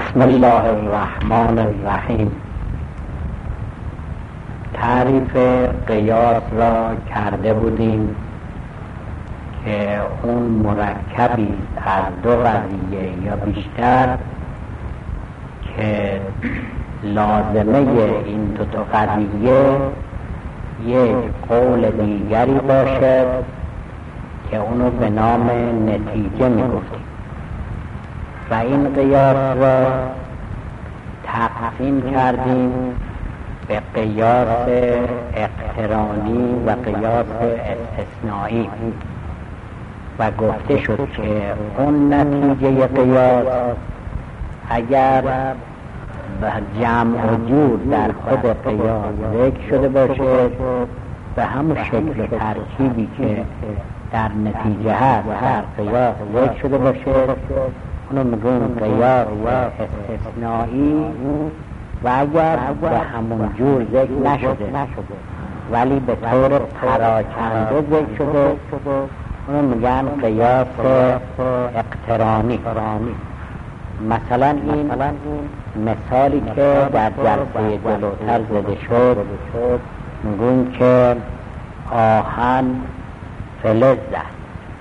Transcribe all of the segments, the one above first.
بسم الله الرحمن الرحیم. تعریف قیاس را کرده بودیم که اون مرکبی از دو قضیه یا بیشتر که لازمه این دو قضیه یک قول دیگری باشد که اونو به نام نتیجه میگفتیم و این قیاس را تقسیم کردیم به قیاس اقترانی و قیاس استثنایی و گفته شد که اون نتیجه قیاس اگر به جمع و جور در خود قیاس ذکر شده باشه به همون شکل و ترکیبی که در نتیجه هست در قیاس ذکر شده باشه اونو میگن قیاس استثنایی و اگر به همون جور ذکر نشده ولی به طور پراکنده ذکر شده اونو میگن قیاس اقترانی. مثلا این مثالی که در جلسه جلوتر زده شد میگن که آهن فلز است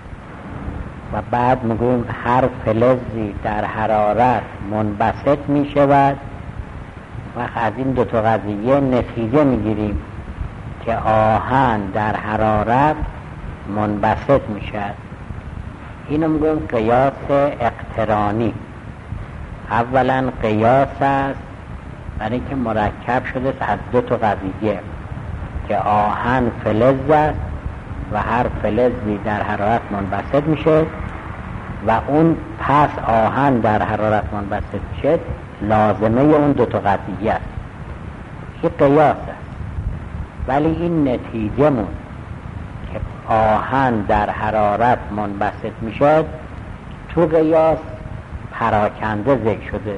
و بعد میگن هر فلزی در حرارت منبسط میشود و از این دو تا قضیه نتیجه میگیریم که آهن در حرارت منبسط میشد. اینو میگن قیاس اقترانی. اولا قیاس است برای که مرکب شده از دو تا قضیه که آهن فلز است و هر فلزی در حرارت منبسط میشه و اون پس آهن در حرارت منبسط شد لازمه اون دو تا قضیه است. این قیاس است. ولی این نتیجه مون که آهن در حرارت منبسط میشد تو قیاس پراکنده ذکر شده.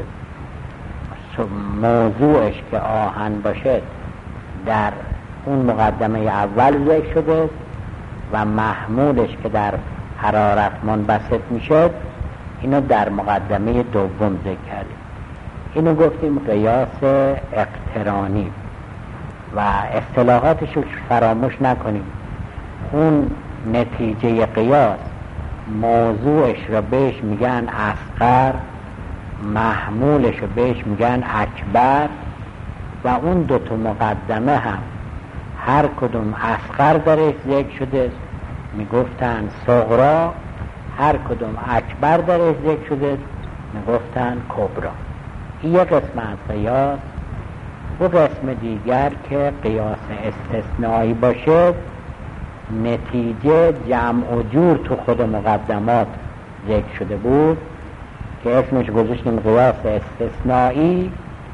موضوعش که آهن باشد در اون مقدمه اول ذکر شده و محمولش که در حرارت منبسط میشد اینو در مقدمه دوم ذکر کردیم. اینو گفتیم قیاس اقترانی و اصطلاحاتش رو فراموش نکنیم. اون نتیجه قیاس موضوعش رو بهش میگن اصغر، محمولش رو بهش میگن اکبر و اون دوتا مقدمه هم هر کدوم اصغر درش ذکر شده میگفتن صغرا، هر کدوم اکبر درش ذکر شده میگفتن کبرا. این یک قسم از قیاس. و قسم دیگر که قیاس استثنایی باشه نتیجه جمع و جور تو خود مقدمات ذکر شده بود که اسمش گذاشتیم قیاس استثنایی.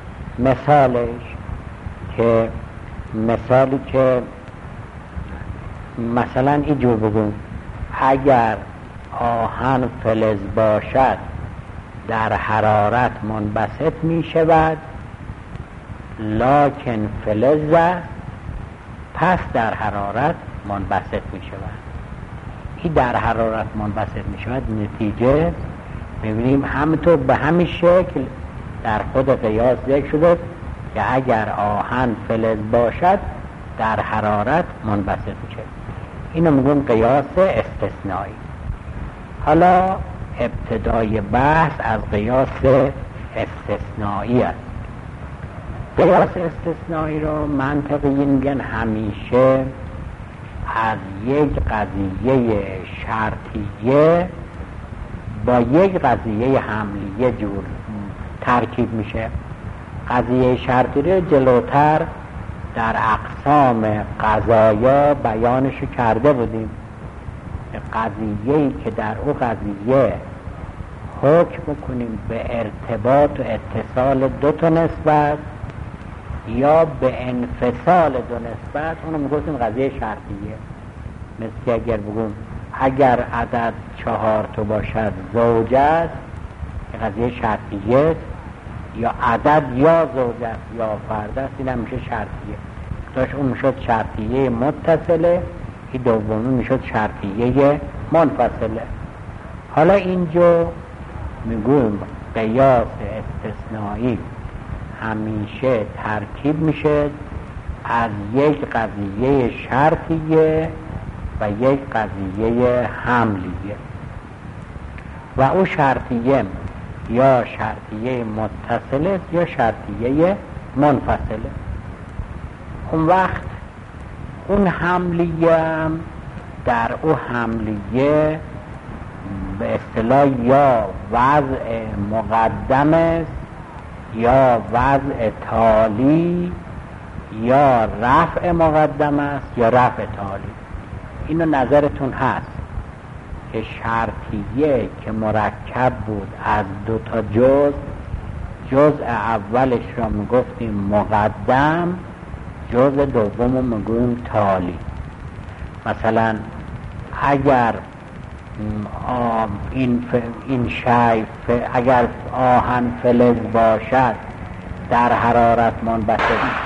مثالی که مثلا اینجور بگم اگر آهن فلز باشد در حرارت منبسط می شود لکن فلز است پس در حرارت منبسط می شود. این در حرارت منبسط می شود نتیجه ببینیم همینطور به همین شکل در خود قیاس ذکر شده که اگر آهن فلز باشد در حرارت منبسط می شود. اینو میگن قیاس استثنایی. حالا ابتدای بحث از قیاس استثنایی است. قیاس استثنایی رو منطقیین میگن همیشه از یک قضیه شرطیه با یک قضیه حملیه جور ترکیب میشه. قضیه شرطی رو جلوتر در اقسام قضایا بیانشو کرده بودیم. قضیه‌ای که در او قضیه حکم کنیم به ارتباط و اتصال دو تا نسبت یا به انفصال دو نسبت اونو میگفتیم قضیه شرطیه. مثل که اگر بگم اگر عدد 4 تا باشد زوج است قضیه شرطیه، یا عدد یا زوج است یا فرد است این هم میشه شرطیه. داشت اون میشد شرطیه متصله، این دومی میشد شرطیه منفصله. حالا اینجا میگویم قیاس استثنایی همیشه ترکیب میشه از یک قضیه شرطیه و یک قضیه حملیه و او شرطیه یا شرطیه متصله است یا شرطیه منفصله. اون وقت اون حملیه هم در او حملیه به اصطلاح یا وضع مقدم است یا وضع تالی یا رفع مقدم است یا رفع تالی. اینو نظرتون هست که شرطیه که مرکب بود از دو تا جزء اولش را میگفتیم مقدم، جزء دوم رو میگوییم تالی. مثلا اگر این شیء اگر آهن فلز باشد در حرارت منبسط،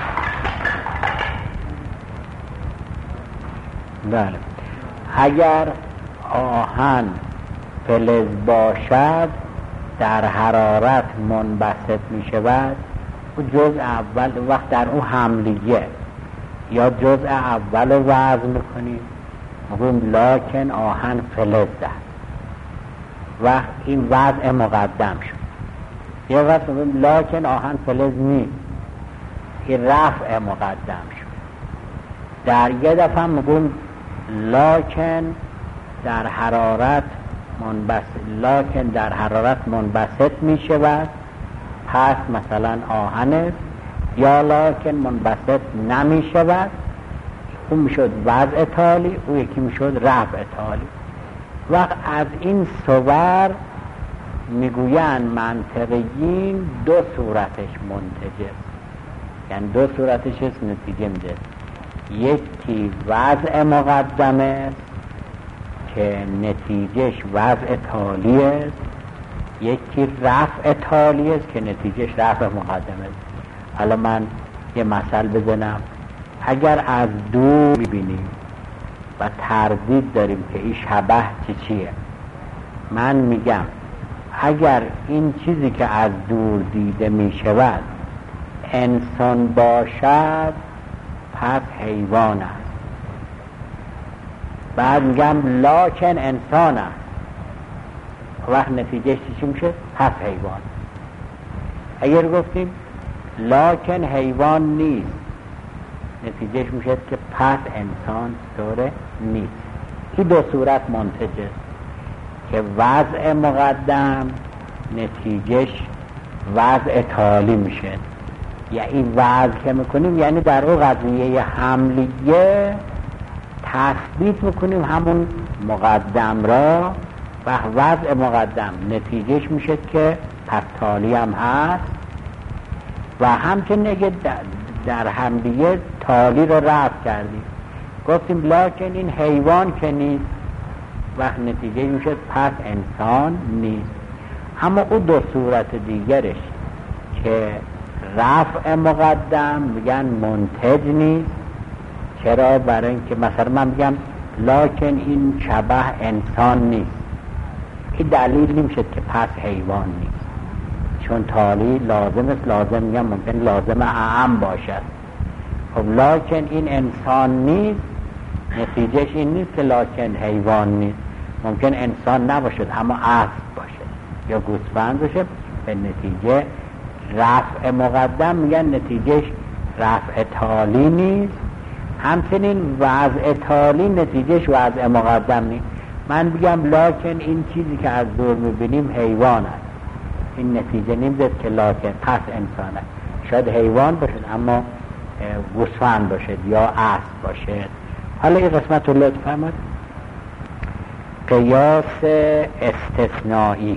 بله، اگر آهن فلز باشد در حرارت منبسط می شود، او جزء اول وقت در او حملیه یا جزء اول رو وضع میکنیم، میگویم لکن آهن فلز است، وقت این وضع مقدم شد. یه وقت میگویم لکن آهن فلز نیست، این رفع مقدم شد. در یه دفعه میگویم لکن در حرارت منبسط می شود، پس مثلا آهن است، یا لکن منبسط نمی شود، اون می شد وضع تالی، اون یکی می شد رفع تالی. وقت از این صور میگوین منطقیین دو صورتش منتجه، یعنی دو صورتش نتیجه میده. یکی وضع مقدمه که نتیجهش وضع تالی است، یکی رفع تالی است که نتیجهش رفع مقدمه است. حالا من یه مثل بزنم. اگر از دور میبینیم و تردید داریم که این شبه چیه، من میگم اگر این چیزی که از دور دیده میشود انسان باشد پس حیوان است. بعد میگم لکن انسان است، وقت نتیجهش چی میشه؟ پس حیوان. اگر گفتیم لکن حیوان نیست، نتیجهش میشه که پس انسان طور نیست. این دو صورت منتجه که وضع مقدم نتیجهش وضع تالی میشه، یعنی وضع که میکنیم یعنی در اون قضیه حملیه تثبیت میکنیم همون مقدم را و وضع مقدم نتیجهش میشه که پس تالی هم هست و همچنین اگه در حملیه تالی رو رفع کردیم گفتیم لکن این حیوان که نیست، وقت نتیجه میشه پس انسان نیست. اما او دو صورت دیگرش که رفع مقدم میگن منتج نیست. چرا؟ برای اینکه مثلا من میگم لکن این شبه انسان نیست، این دلیل نمیشه که پس حیوان نیست، چون تالی لازم است. لازم میگم ممکن لازم اعم باشد. خب لکن این انسان نیست، نتیجهش این نیست که لکن حیوان نیست. ممکن انسان نباشد اما اسب باشه یا گوسفند باشه، به نتیجه رفع مقدم میگن نتیجهش رفع تالی نیست. همچنین وضع تالی نتیجهش وضع مقدم نیست. من بگم لکن این چیزی که از دور میبینیم حیوان است، این نتیجه نمیده که لکن پس انسان است. شاید حیوان باشد اما گوسفند باشد یا اسب باشد. حالا این قسمت رو لطف فرمایید. قیاس استثنایی،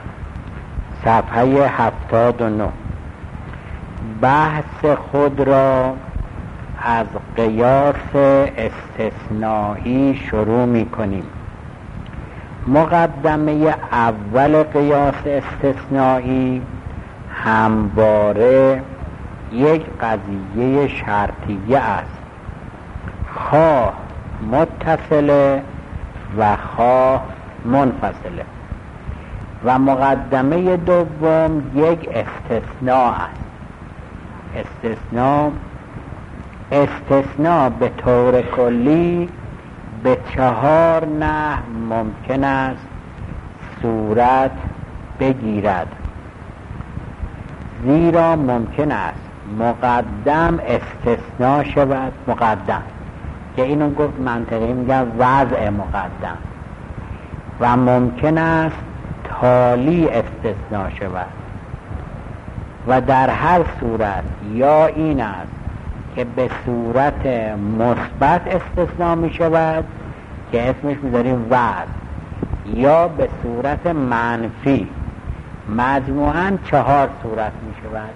صفحه 79. بحث خود را از قیاس استثنایی شروع می کنیم. مقدمه اول قیاس استثنایی همواره یک قضیه شرطیه است، خواه متصله و خواه منفصله. و مقدمه دوم یک استثناء است. استثناء به طور کلی به 4 نحو ممکن است صورت بگیرد، زیرا ممکن است مقدم استثناء شود. مقدم که اینو گفت منطقی میگن وضع مقدم، و ممکن است تالی استثناء شود، و در هر صورت یا این است که به صورت مثبت استثناء می شود که اسمش میذاریم وضع، یا به صورت منفی. مجموعاً 4 صورت می شود: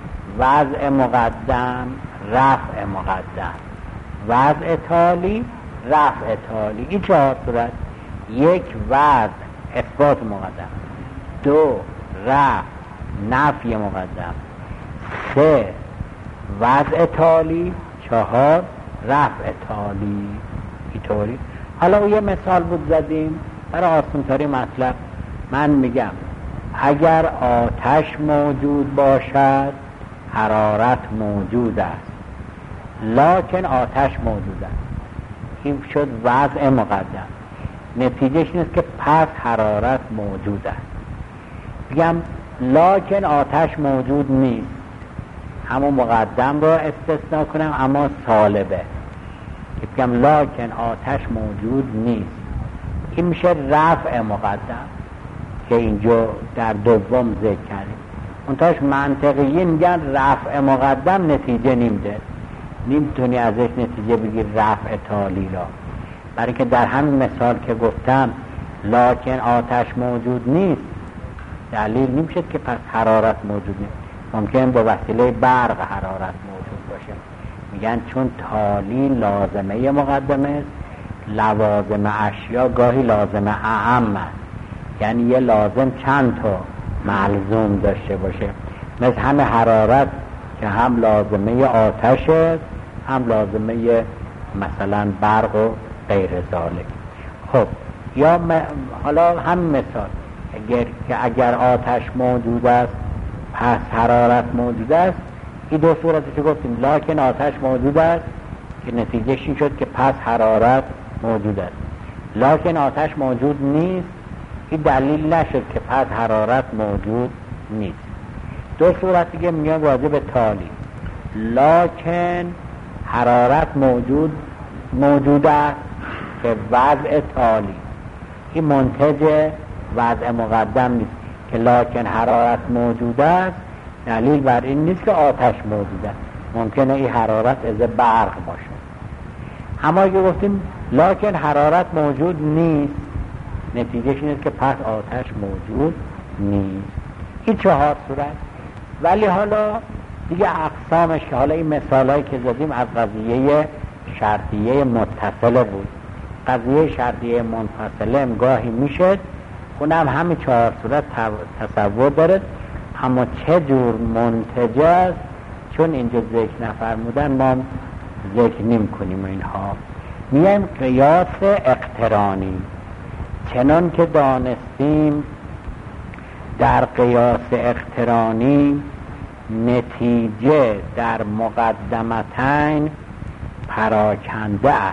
وضع مقدم، رفع مقدم، وضع تالی، رفع تالی. این 4 صورت: 1 وضع اثبات مقدم، 2 رفع نفی مقدم، 3 وضع تالی، 4 رفع تالی. اینطوری. حالا یه مثال بود زدیم برای آسان‌تری مطلب. من میگم اگر آتش موجود باشد حرارت موجود است، لکن آتش موجود است. این شد وضع مقدم. نتیجهش این است که پس حرارت موجود است. بگم لکن آتش موجود نیست، همون مقدم را استثناء کنم اما سالبه، که بگم لکن آتش موجود نیست. این میشه رفع مقدم که اینجا در دوم ذکر کردیم. اونتاش منطقیین میگن رفع مقدم نتیجه نمیده، نمیتونی ازش نتیجه بگیر رفع تالی را، برای که در همین مثال که گفتم لکن آتش موجود نیست دلیل نمیشه که پس حرارت موجود نیست. ممکن به وسیله برق حرارت موجود باشه. میگن چون تالی لازمه مقدمه است، لوازم اشیا گاهی لازمه اعم است، یعنی یه لازم چند تا ملزوم داشته باشه. مثل همه حرارت که هم لازمه آتش است، هم لازمه مثلا برق و غیر ذالک. خب یا حالا هم مثال اگر آتش موجود است پس حرارت موجود است. این 2 صورتی که گفتیم لکن آتش موجود است که نتیجهش این شد که پس حرارت موجود است، لکن آتش موجود نیست این دلیل نشد که پس حرارت موجود نیست. 2 صورت دیگه میگن راجع به تالی، لکن حرارت موجود است که وضع تالی. این منتج وضع مقدم نیست که لکن حرارت موجود است دلیل بر این نیست که آتش موجود است. ممکنه این حرارت از برق باشه. اما اگه گفتیم لکن حرارت موجود نیست نتیجهش این است که پس آتش موجود نیست. این 4 صورت. ولی حالا دیگه اقسامش که حالا این مثالایی که زدیم از قضیه شرطیه متصله بود. قضیه شرطیه منفصله گاهی میشد، اونم همین 4 صورت تصور داره، اما چه جور منتج است چون اینجا ذکر نفرمودن ما ذکر نمی کنیم. اینها میایم قیاس اقترانی. چنان که دانستیم در قیاس اقترانی نتیجه در مقدمتین پراکنده است.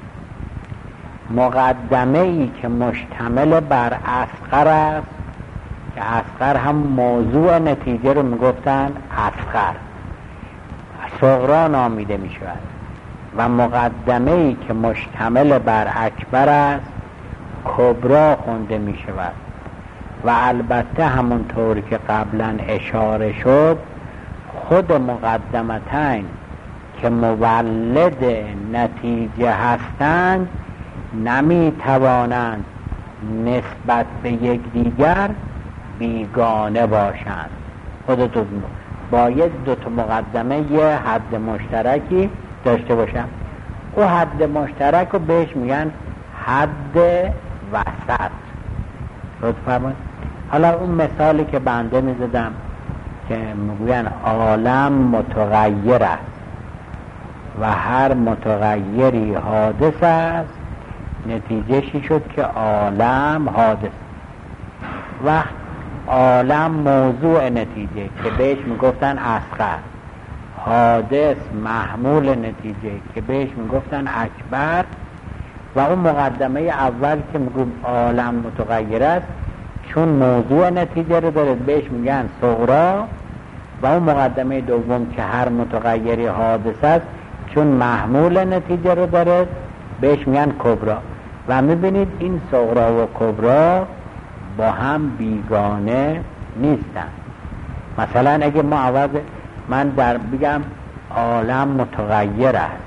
مقدمه ای که مشتمل بر اصغر است که اصغر هم موضوع نتیجه رو میگفتن اصغر، صغرا نامیده می شود، و مقدمه ای که مشتمل بر اکبر است کبرا خونده می شود. و البته همونطور که قبلا اشاره شد خود مقدمتین که مولد نتیجه هستند نمی توانند نسبت به یکدیگر بیگانه باشند. خودتون باید 2 تا مقدمه یه حد مشترکی داشته باشن. او حد مشترک رو بهش میگن حد وسط. لطف فرمایید. حالا اون مثالی که بنده میزدم که میگوین عالم متغیر است و هر متغیری حادث است، نتیجهشی شد که عالم حادث. و عالم موضوع نتیجه که بهش میگفتن اصغر، حادث محمول نتیجه که بهش میگفتن اکبر، و اون مقدمه اول که میگم عالم متغیر است چون موضوع نتیجه رو داره بهش میگن صغرا، و اون مقدمه دوم که هر متغیری حادث است چون محمول نتیجه رو داره بهش میگن کبرا. و میبینید این صغرا و کبرا با هم بیگانه نیستن. مثلا اگه ما من بگم عالم متغیر است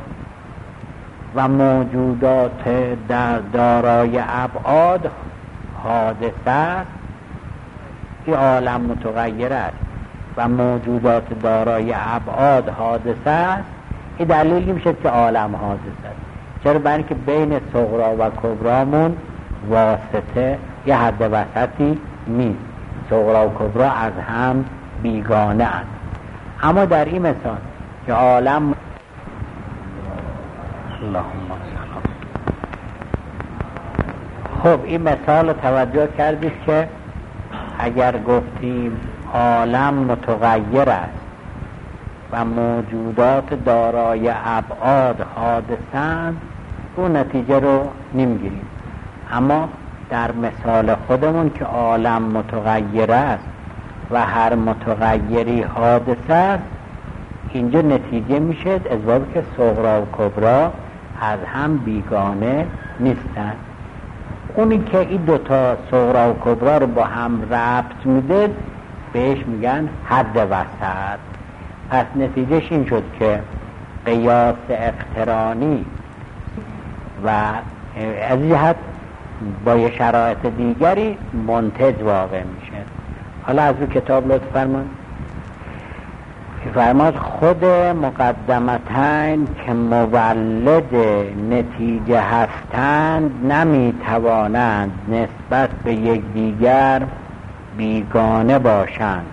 و موجودات در دارای ابعاد حادثه است، این عالم متغیر است و موجودات دارای ابعاد حادثه است، این دلیلی میشه که عالم حادثه است. چرا؟ برای که بین صغرا و کبرامون واسطه یه حد وسطی نیست، صغرا و کبرا از هم بیگانه اند. اما در این مثال که عالم اللهم صل. خب این مثال توجه کردید که اگر گفتیم عالم متغیر است و موجودات دارای ابعاد حادثند، اون نتیجه رو نمیگیریم. اما در مثال خودمون که عالم متغیر است و هر متغیری حادث است، اینجا نتیجه میشه از که صغرا و کبرا از هم بیگانه نیستن. اونی که این دوتا صغرا و کبرا رو با هم ربط میده بهش میگن حد وسط. پس نتیجهش این شد که قیاس اقترانی و از جهت با یه شرایط دیگری منتج واقع میشه. حالا از اون کتاب لطف فرمان فرماد خود مقدمتین که مولد نتیجه هستند نمیتوانند نسبت به یکدیگر بیگانه باشند.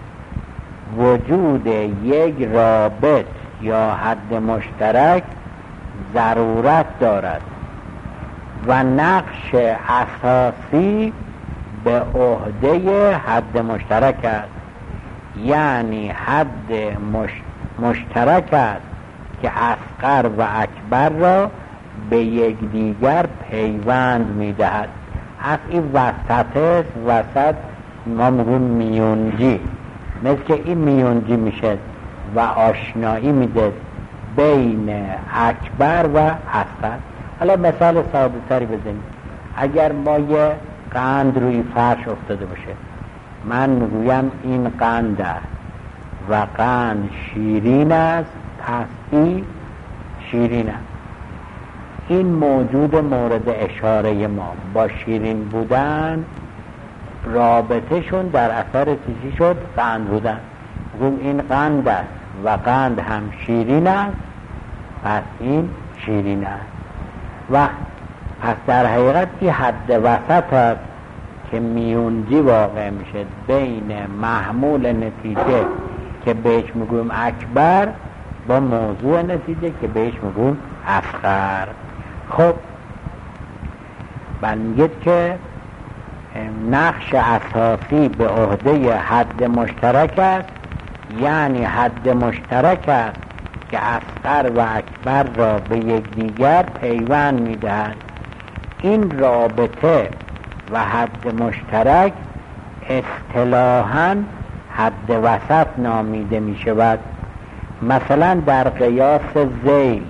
وجود یک رابط یا حد مشترک ضرورت دارد و نقش اساسی به عهده حد مشترک است، یعنی حد مشترک است که اصغر و اکبر را به یکدیگر پیوند میدهد. از این وسط ما میگیم میونجی، مثل که این میونجی میشه و آشنایی میده بین اکبر و اصغر. حالا مثال ساده تری بزنیم. اگر ما یه قند روی فرش افتاده باشه، من میگویم این قند است و قند شیرین است، پس این شیرین است. این موجود مورد اشاره ما با شیرین بودن رابطه شون در اثر چیزی شد قند بودن. میگویم این قند است و قند هم شیرین است، پس این شیرین است. و پس در حقیقت این حد وسط است که میونجی واقع میشه بین محمول نتیجه که بهش میگویم اکبر با موضوع نتیجه که بهش میگویم اصغر. خب میگید که نقش اساسی به عهده حد مشترک است، یعنی حد مشترک است که اصغر و اکبر را به یکدیگر پیوند میدهد. این رابطه و حد مشترک اصطلاحاً حد وسط نامیده می شود. مثلا در قیاس ذیل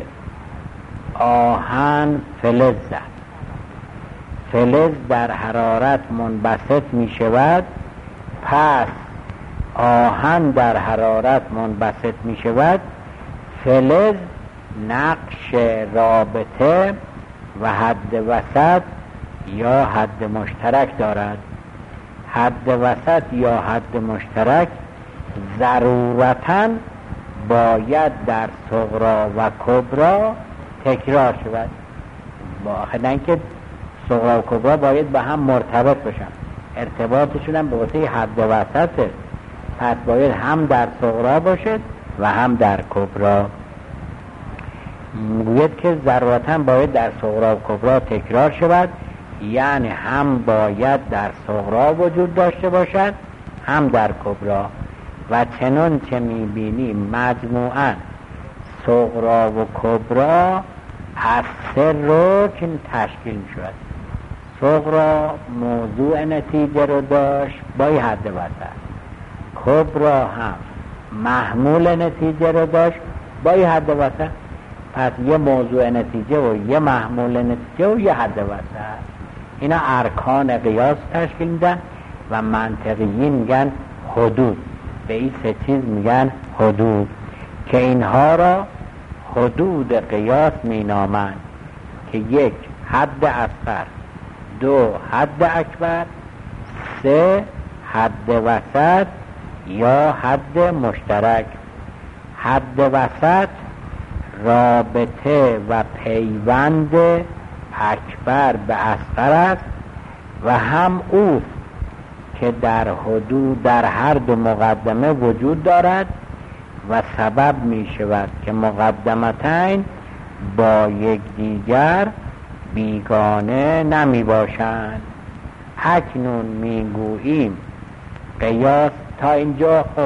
آهن فلز است. فلز در حرارت منبسط می شود، پس آهن در حرارت منبسط می شود. فلز نقش رابطه و حد وسط یا حد مشترک دارد. حد وسط یا حد مشترک ضرورتاً باید در صغرا و کبرا تکرار شود. با اینکه صغرا و کبرا باید به هم مرتبط باشن، ارتباطشون هم به واسطه حد وسطه، پس باید هم در صغرا باشد و هم در کبرا. میگوید که ضرورتاً باید در صغرا و کبرا تکرار شود، یعنی هم باید در صغرا وجود داشته باشد هم در کبرا. و چنان که میبینیم مجموعاً صغرا و کبرا از 3 رکن تشکیل میشود. صغرا موضوع نتیجه رو داشت با حد وسط، کبرا هم محمول نتیجه رو داشت با حد وسط. پس یه موضوع نتیجه و یه محمول نتیجه و یه حد وسط، اینا ارکان قیاس تشکیل میدن و منطقیین میگن حدود. به این 3 چیز میگن حدود که اینها را حدود قیاس مینامند که 1 حد اصغر، 2 حد اکبر، 3 حد وسط یا حد مشترک. حد وسط رابطه و پیوند اکبر به اصغر است و هم اوست که در حدود در هر دو مقدمه وجود دارد و سبب می شود که مقدمتین با یکدیگر بیگانه نمی باشند. اکنون می گوییم قیاس تا اینجا. خب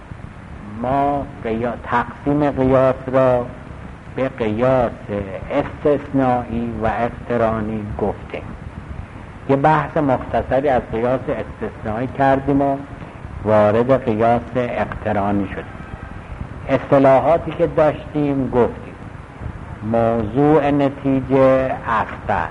ما تقسیم قیاس را به قیاس استثنایی و اقترانی گفتیم. یه بحث مختصری از قیاس استثنایی کردیم و وارد قیاس اقترانی شدیم. اصطلاحاتی که داشتیم گفتیم: موضوع نتیجه اصغر،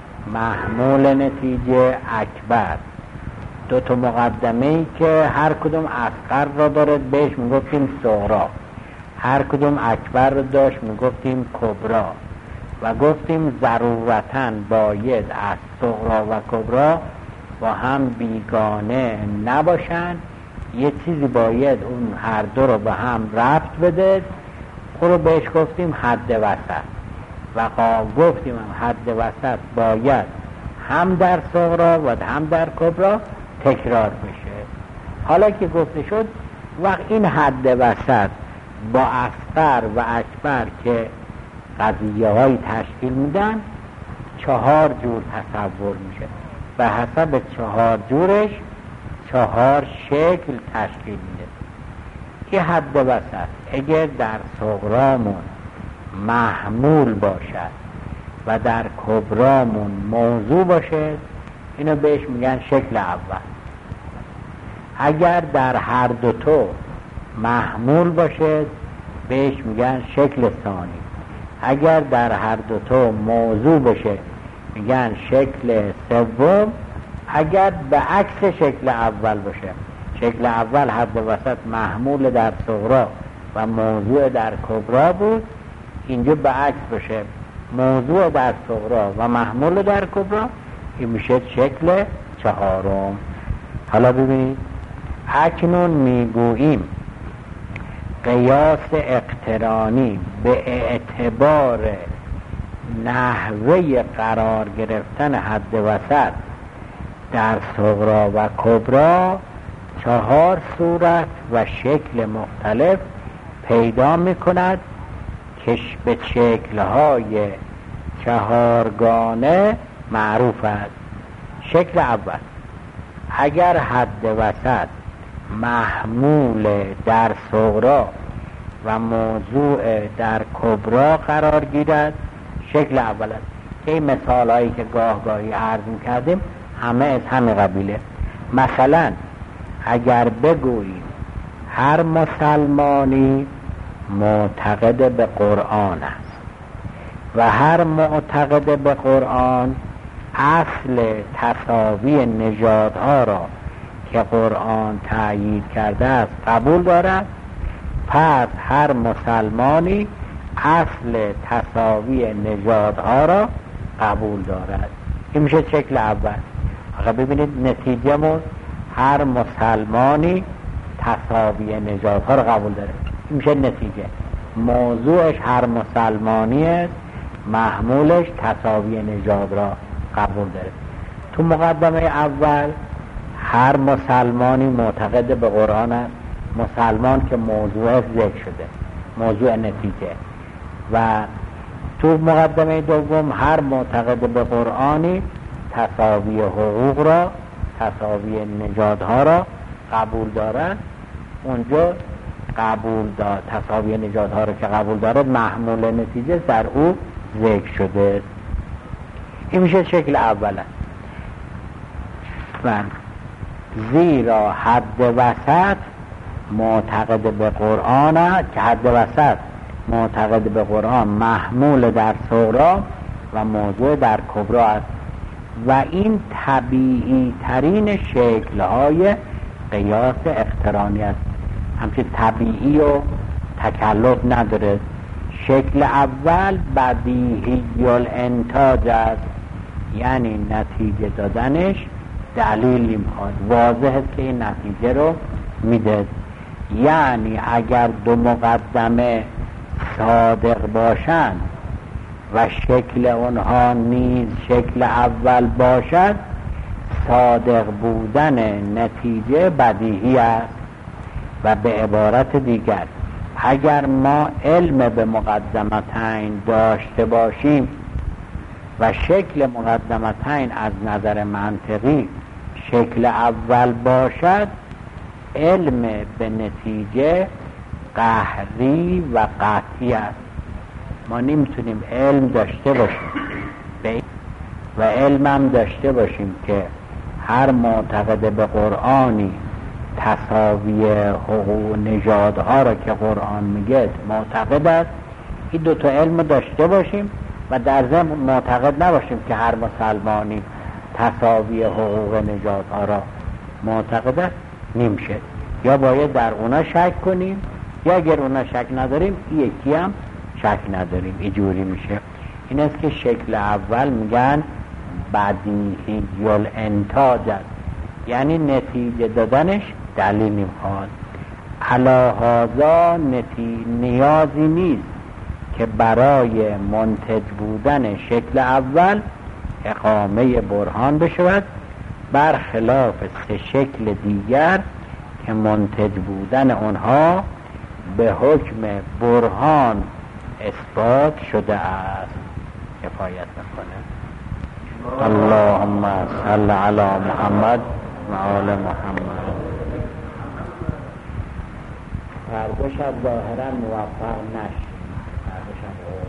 محمول نتیجه اکبر، 2 تا مقدمه‌ای که هر کدوم اصغر را دارد بهش میگفتیم صغرا، هر کدوم اکبر را داشت میگفتیم کبرا. و گفتیم ضرورتاً باید از صغرا و کبرا با هم بیگانه نباشند، یه چیزی باید اون هر دو رو به هم ربط بده، خود بهش گفتیم حد وسط. و گفتیم حد وسط باید هم در صغرا و هم در کبرا تکرار بشه. حالا که گفته شد وقت این حد وسط با اصغر و اکبر که قضیه های تشکیل میدن 4 جور تصور میشه. به حسب 4 جورش 4 شکل تشکیل میده. که حد وسط اگر در صغرامون محمول باشد و در کبرامون موضوع باشه، اینو بهش میگن شکل اول. اگر در هر دو تو محمول باشه بهش میگن شکل ثانی. اگر در هر دو تو موضوع باشه میگن شکل سوم. اگر به عکس شکل اول باشه، شکل اول حد وسط محمول در صغرا و موضوع در کبرا بود، اینجا به عکس باشه موضوع در صغرا و محمول در کبرا، این میشه شکل چهارم. حالا ببینید اکنون میگوییم قیاس اقترانی به اعتبار نحوه قرار گرفتن حد وسط در صغرا و کبرا 4 صورت و شکل مختلف پیدا میکند که به شکل‌های 4گانه معروف است. شکل اول: اگر حد وسط محمول در صغرا و موضوع در کبرا قرار گیرد، شکل اول است. این مثال هایی که گاهی عرض می‌کردیم همه از همه قبیله. مثلا اگر بگوییم هر مسلمانی معتقد به قرآن است و هر معتقد به قرآن اصل تساوی نژادها را که قرآن تأیید کرده است قبول دارد، پس هر مسلمانی اصل تساوی نژادها را قبول دارد. این میشه شکل اول. آقا ببینید نتیجه‌مون هر مسلمانی تساوی نژادها را قبول داره. این میشه نتیجه. موضوعش هر مسلمانی است، محمولش تساوی نژاد را قبول داره. تو مقدمه اول هر مسلمانی معتقد به قرآن است، مسلمان که موضوع ذکر شده، موضوع نتیجه. و تو مقدمه دوم هر معتقد به قرآنی تساوی حقوق را، تساوی نژادها را قبول دارد، اونجا قبول دارد، تساوی نژادها را که قبول دارد محمول نتیجه در او ذکر شده. این میشه شکل اول است. زیرا حد وسط معتقد به قرآن است که حد وسط معتقد به قرآن محمول در صغرا و موضوع در کبرا است و این طبیعی ترین شکل‌های قیاس اقترانی است. همچنین طبیعی و تکلف نداره. شکل اول بدیهی الانتاج است، یعنی نتیجه دادنش دلیلی میخواد، واضح است که این نتیجه رو میده. یعنی اگر دو مقدمه صادق باشند و شکل اونها نیز شکل اول باشد، صادق بودن نتیجه بدیهی است. و به عبارت دیگر اگر ما علم به مقدمتین داشته باشیم و شکل مقدمتین از نظر منطقی شکل اول باشد، علم به نتیجه قهری و قطعی است. ما نمیتونیم علم داشته باشیم و علمم داشته باشیم که هر معتقد به قرآنی تساوی حقوق نژادها را که قرآن میگه معتقد است، این دوتا علم داشته باشیم و در ضمن معتقد نباشیم که هر مسلمانی تساوی حقوق نژادها را معتقد است، نمیشه. یا باید در اونا شک کنیم، یا اگر اونا شک نداریم یکی هم شک نداریم. اینجوری میشه. این است که شکل اول میگن بدیهی الانتاج است، یعنی نتیجه دادنش دلیل نمیخواد. علی هذا نیازی نیست که برای منتج بودن شکل اول اقامه برهان بشود، برخلاف سه شکل دیگر که منتج بودن آنها به حکم برهان اثبات شده است. کفایت میکنه. اللهم صل علی محمد و آل محمد. فردا شب ظاهرا موفق نشد. فردا شب